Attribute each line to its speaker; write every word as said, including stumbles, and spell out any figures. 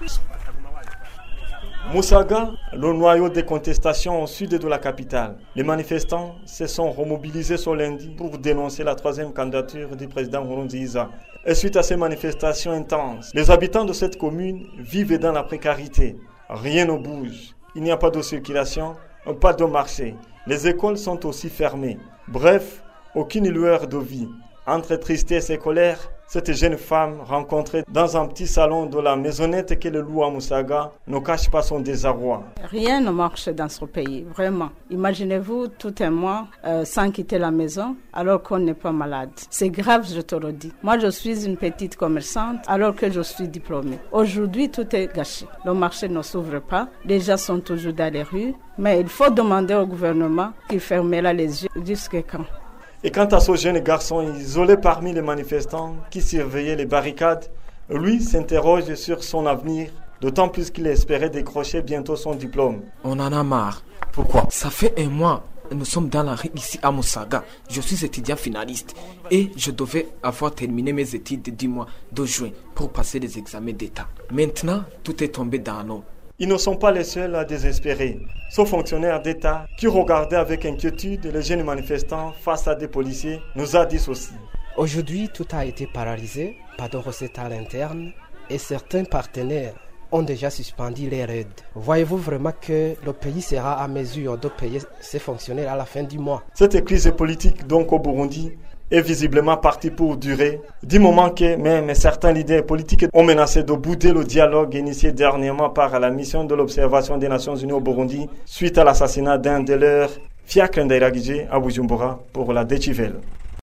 Speaker 1: Musaga, le noyau des contestations au sud de la capitale. Les manifestants se sont remobilisés ce lundi pour dénoncer la troisième candidature du président Nkurunziza. Et suite à ces manifestations intenses, les habitants de cette commune vivent dans la précarité. Rien ne bouge. Il n'y a pas de circulation, pas de marché. Les écoles sont aussi fermées. Bref, aucune lueur de vie. Entre tristesse et colère, cette jeune femme rencontrée dans un petit salon de la maisonnette qu'elle loue à Musaga ne cache pas son désarroi.
Speaker 2: Rien ne marche dans ce pays, vraiment. Imaginez-vous tout un mois euh, sans quitter la maison alors qu'on n'est pas malade. C'est grave, je te le dis. Moi, je suis une petite commerçante alors que je suis diplômée. Aujourd'hui, tout est gâché. Le marché ne s'ouvre pas. Les gens sont toujours dans les rues. Mais il faut demander au gouvernement qu'il fermera les yeux jusqu'à quand.
Speaker 1: Et quant à ce jeune garçon isolé parmi les manifestants qui surveillaient les barricades, lui s'interroge sur son avenir, d'autant plus qu'il espérait décrocher bientôt son diplôme.
Speaker 3: On en a marre. Pourquoi? Ça fait un mois. Nous sommes dans la rue ici à Musaga. Je suis étudiant finaliste et je devais avoir terminé mes études du mois de juin pour passer les examens d'État. Maintenant, tout est tombé dans l'eau.
Speaker 1: Ils ne sont pas les seuls à désespérer. Ce fonctionnaire d'État qui regardait avec inquiétude les jeunes manifestants face à des policiers nous a dit ceci.
Speaker 4: Aujourd'hui, tout a été paralysé, pas de recettes à l'interne et certains partenaires ont déjà suspendu les raids. Voyez-vous vraiment que le pays sera à mesure de payer ses fonctionnaires à la fin du mois?
Speaker 1: Cette crise politique donc au Burundi est visiblement partie pour durer, du moment que même certains leaders politiques ont menacé de bouder le dialogue initié dernièrement par la mission de l'observation des Nations Unies au Burundi suite à l'assassinat d'un de leurs, Fiacre Ndairagije à Bujumbura pour la Deutsche Welle.